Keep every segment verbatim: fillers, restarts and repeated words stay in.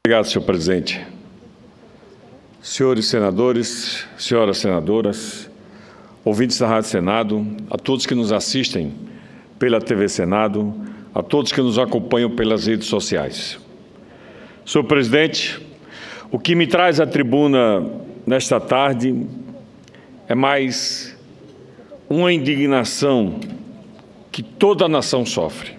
Obrigado, senhor presidente. Senhores senadores, senhoras senadoras, ouvintes da Rádio Senado, a todos que nos assistem pela T V Senado, a todos que nos acompanham pelas redes sociais. Senhor presidente, o que me traz à tribuna nesta tarde é mais uma indignação que toda a nação sofre.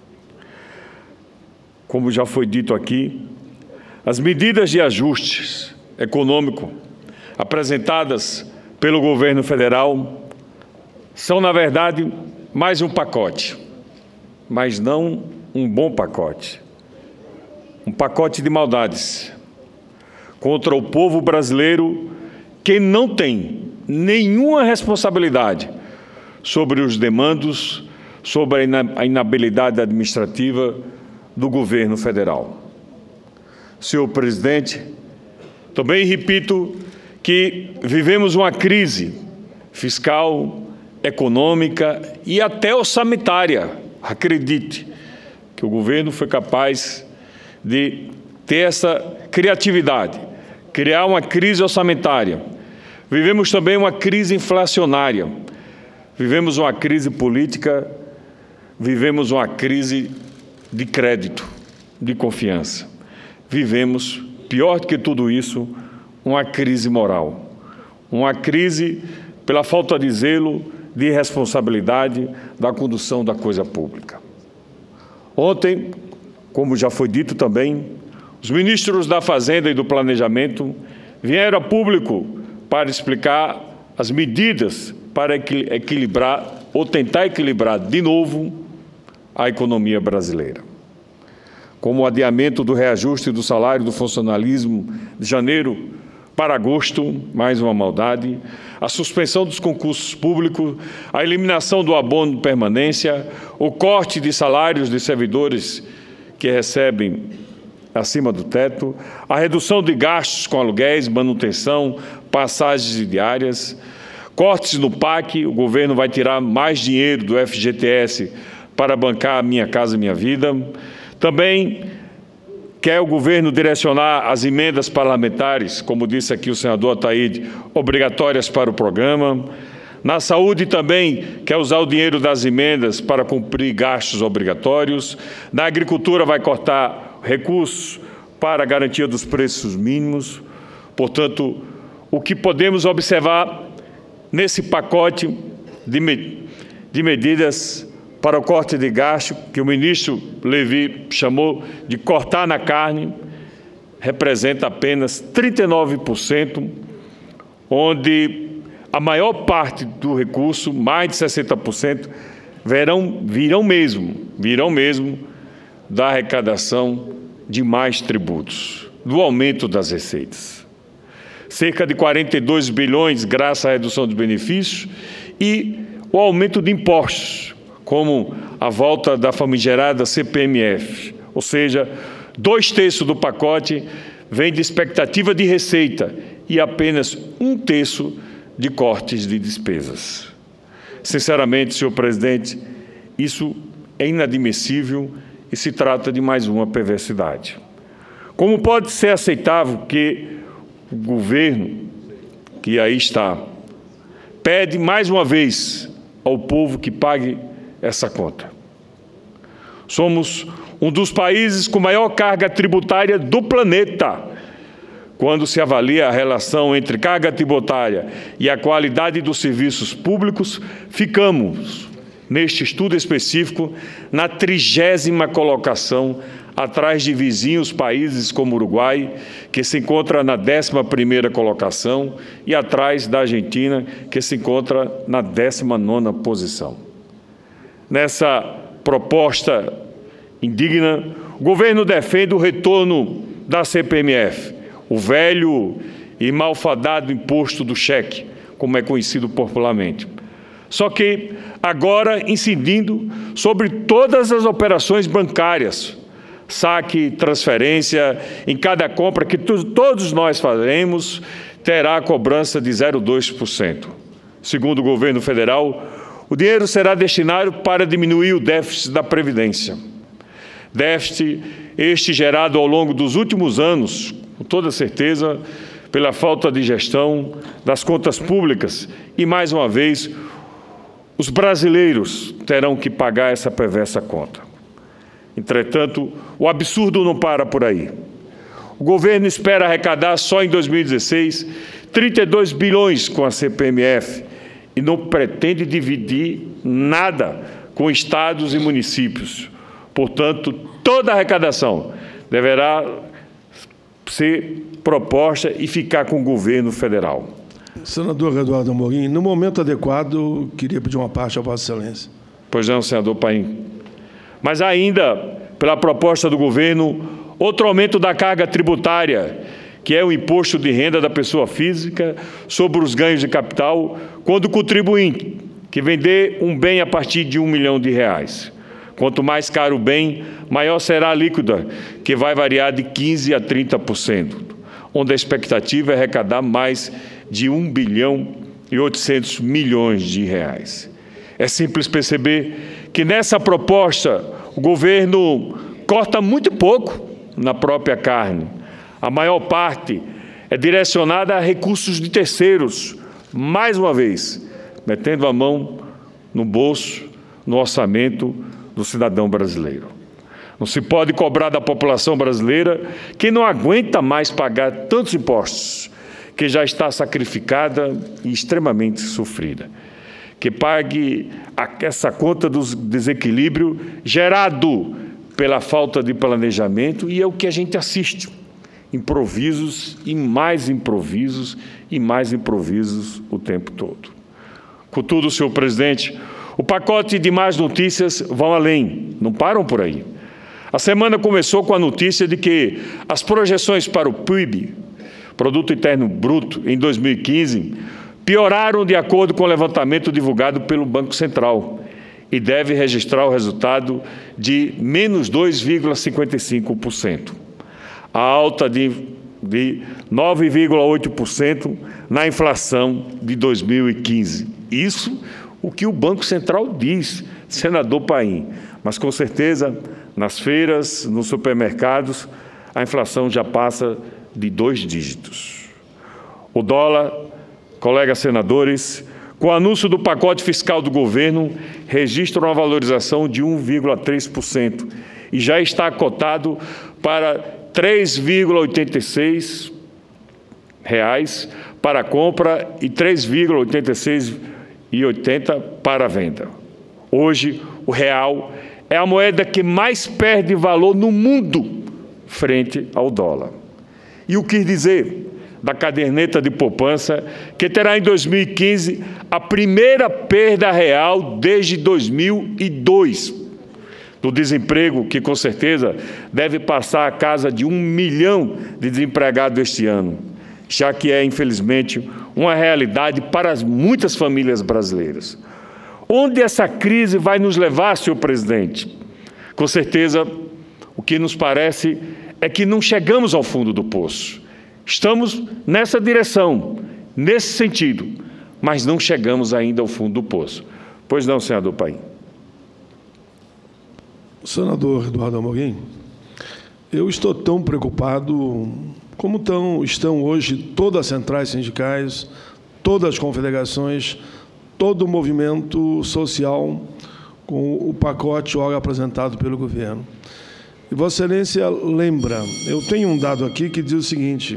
Como já foi dito aqui, as medidas de ajustes econômico apresentadas pelo governo federal são, na verdade, mais um pacote, mas não um bom pacote. Um pacote de maldades contra o povo brasileiro que não tem nenhuma responsabilidade sobre os demandos, sobre a inabilidade administrativa do governo federal. Senhor presidente, também repito que vivemos uma crise fiscal, econômica e até orçamentária. Acredite que o governo foi capaz de ter essa criatividade, criar uma crise orçamentária. Vivemos também uma crise inflacionária, vivemos uma crise política, vivemos uma crise de crédito, de confiança. Vivemos, pior do que tudo isso, uma crise moral, uma crise pela falta de zelo, de responsabilidade da condução da coisa pública. Ontem, como já foi dito também, os ministros da Fazenda e do Planejamento vieram a público para explicar as medidas para equilibrar ou tentar equilibrar de novo a economia brasileira, como o adiamento do reajuste do salário do funcionalismo de janeiro para agosto, mais uma maldade, a suspensão dos concursos públicos, a eliminação do abono de permanência, o corte de salários de servidores que recebem acima do teto, a redução de gastos com aluguéis, manutenção, passagens diárias, cortes no P A C, o governo vai tirar mais dinheiro do F G T S para bancar a Minha Casa Minha Vida. Também quer o governo direcionar as emendas parlamentares, como disse aqui o senador Ataíde, obrigatórias para o programa. Na saúde também quer usar o dinheiro das emendas para cumprir gastos obrigatórios. Na agricultura vai cortar recursos para a garantia dos preços mínimos. Portanto, o que podemos observar nesse pacote de, me de medidas para o corte de gasto, que o ministro Levi chamou de cortar na carne, representa apenas trinta e nove por cento, onde a maior parte do recurso, mais de sessenta por cento, virão, virão mesmo, virão mesmo da arrecadação de mais tributos, do aumento das receitas. Cerca de quarenta e dois bilhões graças à redução dos benefícios e o aumento de impostos, como a volta da famigerada C P M F, ou seja, dois terços do pacote vem de expectativa de receita e apenas um terço de cortes de despesas. Sinceramente, senhor presidente, isso é inadmissível e se trata de mais uma perversidade. Como pode ser aceitável que o governo, que aí está, pede mais uma vez ao povo que pague essa conta? Somos um dos países com maior carga tributária do planeta. Quando se avalia a relação entre carga tributária e a qualidade dos serviços públicos, ficamos, neste estudo específico, na trigésima colocação, atrás de vizinhos países como o Uruguai, que se encontra na décima primeira colocação, e atrás da Argentina, que se encontra na décima nona posição. Nessa proposta indigna, o governo defende o retorno da C P M F, o velho e malfadado imposto do cheque, como é conhecido popularmente. Só que agora incidindo sobre todas as operações bancárias, saque, transferência, em cada compra que todos nós faremos, terá a cobrança de zero vírgula dois por cento. Segundo o governo federal, o dinheiro será destinado para diminuir o déficit da Previdência. Déficit este gerado ao longo dos últimos anos, com toda certeza, pela falta de gestão das contas públicas. E, mais uma vez, os brasileiros terão que pagar essa perversa conta. Entretanto, o absurdo não para por aí. O governo espera arrecadar só em dois mil e dezesseis trinta e dois bilhões com a C P M F e não pretende dividir nada com estados e municípios. Portanto, toda a arrecadação deverá ser proposta e ficar com o governo federal. Senador Eduardo Amorim, no momento adequado, queria pedir uma parte a Vossa Excelência. Pois não, senador Paim. Mas ainda, pela proposta do governo, outro aumento da carga tributária, que é o imposto de renda da pessoa física sobre os ganhos de capital, quando o contribuinte que vender um bem a partir de um milhão de reais. Quanto mais caro o bem, maior será a alíquota, que vai variar de quinze por cento a trinta por cento, onde a expectativa é arrecadar mais de um bilhão e oitocentos milhões de reais. É simples perceber que nessa proposta o governo corta muito pouco na própria carne. A maior parte é direcionada a recursos de terceiros, mais uma vez, metendo a mão no bolso, no orçamento do cidadão brasileiro. Não se pode cobrar da população brasileira que não aguenta mais pagar tantos impostos, que já está sacrificada e extremamente sofrida. Que pague essa conta do desequilíbrio gerado pela falta de planejamento, e é o que a gente assiste. Improvisos e mais improvisos e mais improvisos o tempo todo. Contudo, senhor presidente, o pacote de más notícias vão além, não param por aí. A semana começou com a notícia de que as projeções para o P I B, Produto Interno Bruto, em dois mil e quinze, pioraram de acordo com o levantamento divulgado pelo Banco Central e deve registrar o resultado de menos dois vírgula cinquenta e cinco por cento. A alta de, de nove vírgula oito por cento na inflação de dois mil e quinze. Isso o que o Banco Central diz, senador Paim. Mas, com certeza, nas feiras, nos supermercados, a inflação já passa de dois dígitos. O dólar, colegas senadores, com o anúncio do pacote fiscal do governo, registra uma valorização de um vírgula três por cento e já está cotado para três vírgula oitenta e seis reais para a compra e três vírgula oitenta e seis e oitenta para a venda. Hoje, o real é a moeda que mais perde valor no mundo frente ao dólar. E o que dizer da caderneta de poupança, que terá em dois mil e quinze a primeira perda real desde dois mil e dois, do desemprego, que com certeza deve passar a casa de um milhão de desempregados este ano, já que é, infelizmente, uma realidade para muitas famílias brasileiras. Onde essa crise vai nos levar, senhor presidente? Com certeza, o que nos parece é que não chegamos ao fundo do poço. Estamos nessa direção, nesse sentido, mas não chegamos ainda ao fundo do poço. Pois não, senador Paim? Senador Eduardo Amorim, eu estou tão preocupado como tão, estão hoje todas as centrais sindicais, todas as confederações, todo o movimento social com o pacote ora apresentado pelo governo. E Vossa Excelência lembra, eu tenho um dado aqui que diz o seguinte,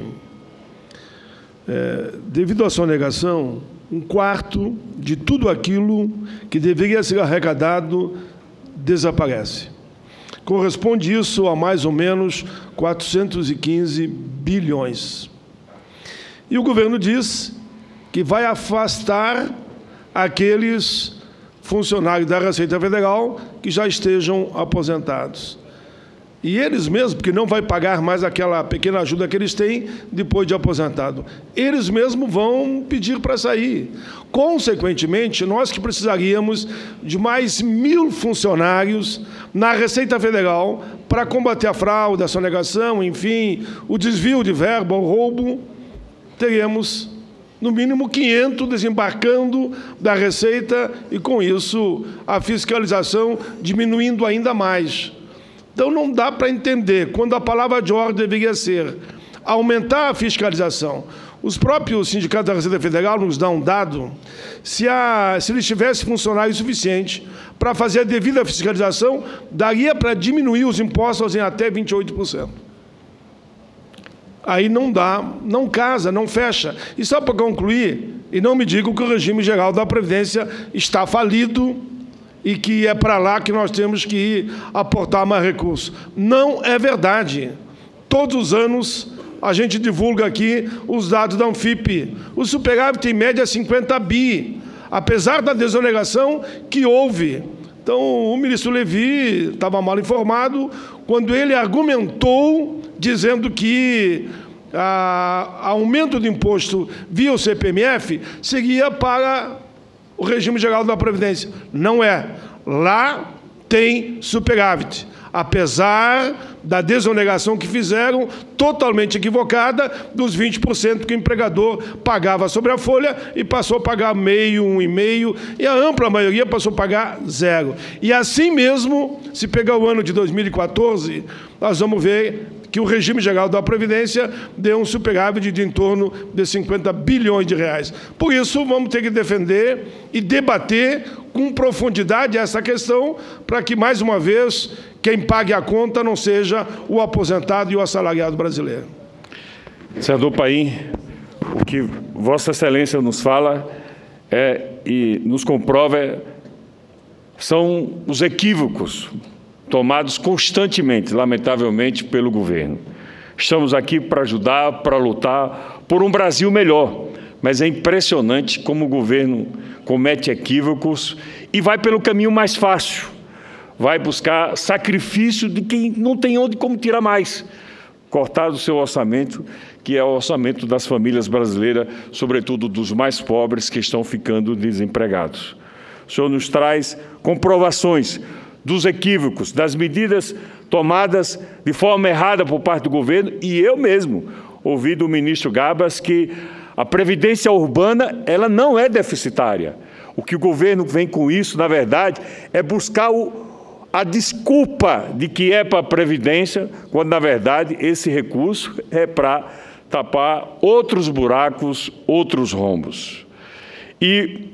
é, devido à sonegação, um quarto de tudo aquilo que deveria ser arrecadado desaparece. Corresponde isso a mais ou menos quatrocentos e quinze bilhões. E o governo diz que vai afastar aqueles funcionários da Receita Federal que já estejam aposentados. E eles mesmos, porque não vai pagar mais aquela pequena ajuda que eles têm depois de aposentado, eles mesmos vão pedir para sair. Consequentemente, nós que precisaríamos de mais mil funcionários na Receita Federal para combater a fraude, a sonegação, enfim, o desvio de verba, o roubo, teríamos, no mínimo, quinhentos desembarcando da Receita e, com isso, a fiscalização diminuindo ainda mais. Então, não dá para entender quando a palavra de ordem deveria ser aumentar a fiscalização. Os próprios sindicatos da Receita Federal nos dão um dado, se, a, se eles tivessem funcionários suficientes para fazer a devida fiscalização, daria para diminuir os impostos em até vinte e oito por cento. Aí não dá, não casa, não fecha. E só para concluir, e não me digam que o regime geral da Previdência está falido e que é para lá que nós temos que ir aportar mais recursos. Não é verdade. Todos os anos a gente divulga aqui os dados da Anfip. O superávit, em média, é cinquenta bi, apesar da desonegação que houve. Então, o ministro Levi estava mal informado quando ele argumentou, dizendo que a, aumento do imposto via o C P M F seria para o regime geral da Previdência. Não é. Lá tem superávit, apesar da desonegação que fizeram, totalmente equivocada, dos vinte por cento que o empregador pagava sobre a folha e passou a pagar meio, um e meio, e a ampla maioria passou a pagar zero. E assim mesmo, se pegar o ano de dois mil e quatorze, nós vamos ver que o regime geral da Previdência deu um superávit de em torno de cinquenta bilhões de reais. Por isso, vamos ter que defender e debater com profundidade essa questão, para que, mais uma vez, quem pague a conta não seja o aposentado e o assalariado brasileiro. Senador Paim, o que Vossa Excelência nos fala é, e nos comprova é, são os equívocos tomados constantemente, lamentavelmente, pelo governo. Estamos aqui para ajudar, para lutar por um Brasil melhor, mas é impressionante como o governo comete equívocos e vai pelo caminho mais fácil, vai buscar sacrifício de quem não tem onde como tirar mais, cortar do seu orçamento, que é o orçamento das famílias brasileiras, sobretudo dos mais pobres que estão ficando desempregados. O senhor nos traz comprovações dos equívocos, das medidas tomadas de forma errada por parte do governo, e eu mesmo ouvi do ministro Gabas que a previdência urbana ela não é deficitária. O que o governo vem com isso, na verdade, é buscar o, a desculpa de que é para a previdência, quando, na verdade, esse recurso é para tapar outros buracos, outros rombos. E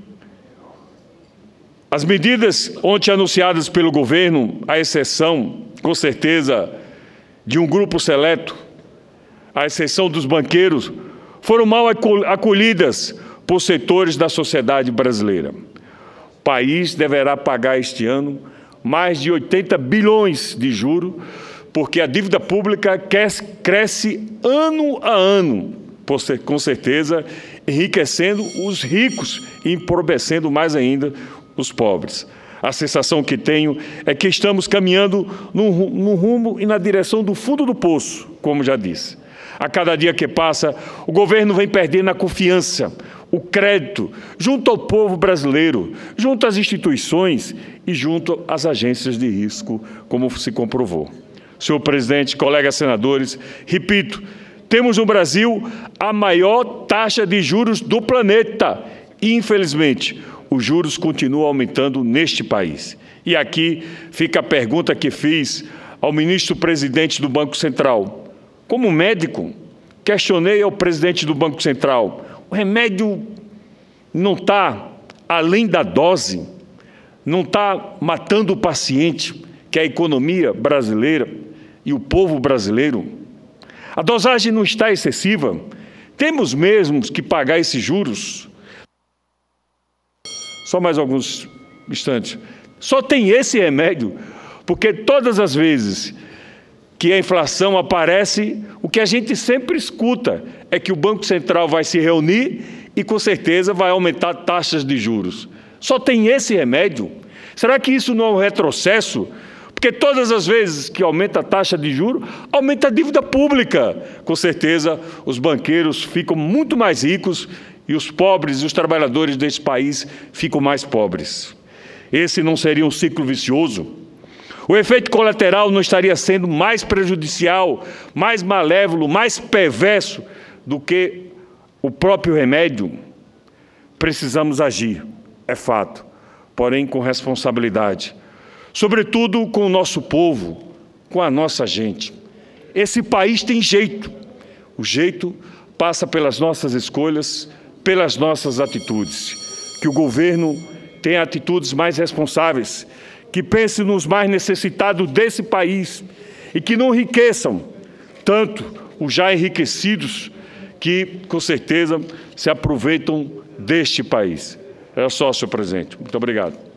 as medidas ontem anunciadas pelo governo, à exceção, com certeza, de um grupo seleto, à exceção dos banqueiros, foram mal acolhidas por setores da sociedade brasileira. O país deverá pagar este ano mais de oitenta bilhões de juros, porque a dívida pública cresce ano a ano, com certeza, enriquecendo os ricos e empobrecendo mais ainda os pobres. A sensação que tenho é que estamos caminhando no, no rumo e na direção do fundo do poço, como já disse. A cada dia que passa, o governo vem perdendo a confiança, o crédito, junto ao povo brasileiro, junto às instituições e junto às agências de risco, como se comprovou. Senhor presidente, colegas senadores, repito, temos no Brasil a maior taxa de juros do planeta e, infelizmente, os juros continuam aumentando neste país. E aqui fica a pergunta que fiz ao ministro-presidente do Banco Central. Como médico, questionei ao presidente do Banco Central, o remédio não está além da dose, não está matando o paciente, que é a economia brasileira e o povo brasileiro? A dosagem não está excessiva? Temos mesmo que pagar esses juros? Só mais alguns instantes. Só tem esse remédio, porque todas as vezes que a inflação aparece, o que a gente sempre escuta é que o Banco Central vai se reunir e, com certeza, vai aumentar taxas de juros. Só tem esse remédio? Será que isso não é um retrocesso? Porque todas as vezes que aumenta a taxa de juros, aumenta a dívida pública. Com certeza, os banqueiros ficam muito mais ricos e os pobres e os trabalhadores desse país ficam mais pobres. Esse não seria um ciclo vicioso? O efeito colateral não estaria sendo mais prejudicial, mais malévolo, mais perverso do que o próprio remédio? Precisamos agir, é fato, porém com responsabilidade. Sobretudo com o nosso povo, com a nossa gente. Esse país tem jeito. O jeito passa pelas nossas escolhas, pelas nossas atitudes. Que o governo tenha atitudes mais responsáveis, que pense nos mais necessitados desse país e que não enriqueçam tanto os já enriquecidos que, com certeza, se aproveitam deste país. É só, senhor presidente. Muito obrigado.